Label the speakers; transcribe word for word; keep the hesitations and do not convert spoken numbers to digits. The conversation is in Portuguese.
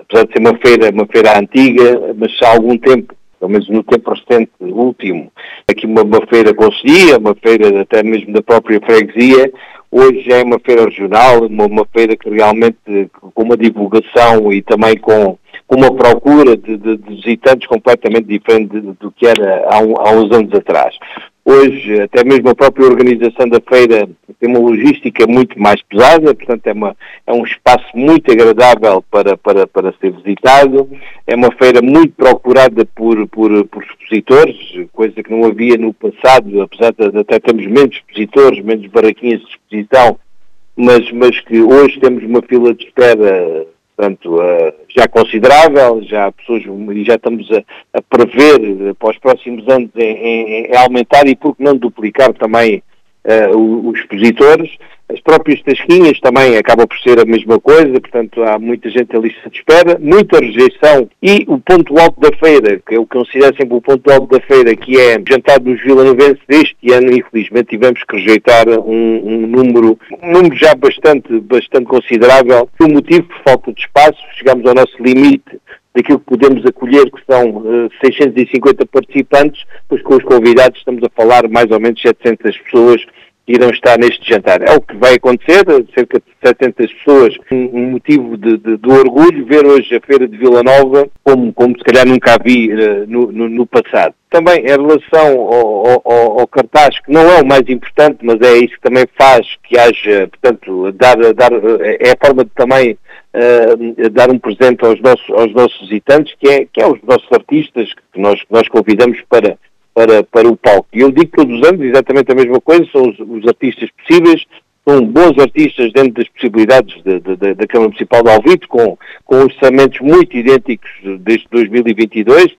Speaker 1: apesar de ser uma feira, uma feira antiga, mas há algum tempo, pelo menos no tempo recente, último, aqui uma, uma feira concelhia, uma feira até mesmo da própria freguesia. Hoje já é uma feira regional, uma, uma feira que realmente, com uma divulgação e também com, com uma procura de, de, de visitantes completamente diferente do, do que era há, um, há uns anos atrás. Hoje, até mesmo a própria organização da feira tem uma logística muito mais pesada, portanto é, uma, é um espaço muito agradável para, para, para ser visitado, é uma feira muito procurada por, por, por expositores, coisa que não havia no passado, apesar de até termos menos expositores, menos barraquinhas de exposição, mas, mas que hoje temos uma fila de espera, portanto, uh, já considerável, já pessoas, e já estamos a, a prever para os próximos anos em, em, em aumentar e por que não duplicar também uh, os expositores. As próprias tasquinhas também acabam por ser a mesma coisa, portanto há muita gente em lista de espera, muita rejeição, e o ponto alto da feira, que eu considero sempre o ponto alto da feira, que é o jantar dos vilanovenses. Este ano, infelizmente, tivemos que rejeitar um, um número, um número já bastante, bastante considerável, por motivo de falta de espaço. Chegamos ao nosso limite daquilo que podemos acolher, que são uh, seiscentos e cinquenta participantes, pois com os convidados estamos a falar mais ou menos setecentas pessoas irão estar neste jantar. É o que vai acontecer, cerca de setecentas pessoas, um, um motivo de, de, de orgulho ver hoje a Feira de Vila Nova como, como se calhar nunca a vi uh, no, no, no passado. Também em relação ao, ao, ao cartaz, que não é o mais importante, mas é isso que também faz que haja, portanto, dar, dar, é a forma de também uh, dar um presente aos nossos, aos nossos visitantes, que é, que é os nossos artistas que nós, que nós convidamos para Para, para o palco. E eu digo todos os anos exatamente a mesma coisa, são os, os artistas possíveis, são bons artistas dentro das possibilidades de, de, de, da Câmara Municipal de Alvite, com, com orçamentos muito idênticos desde dois mil e vinte e dois,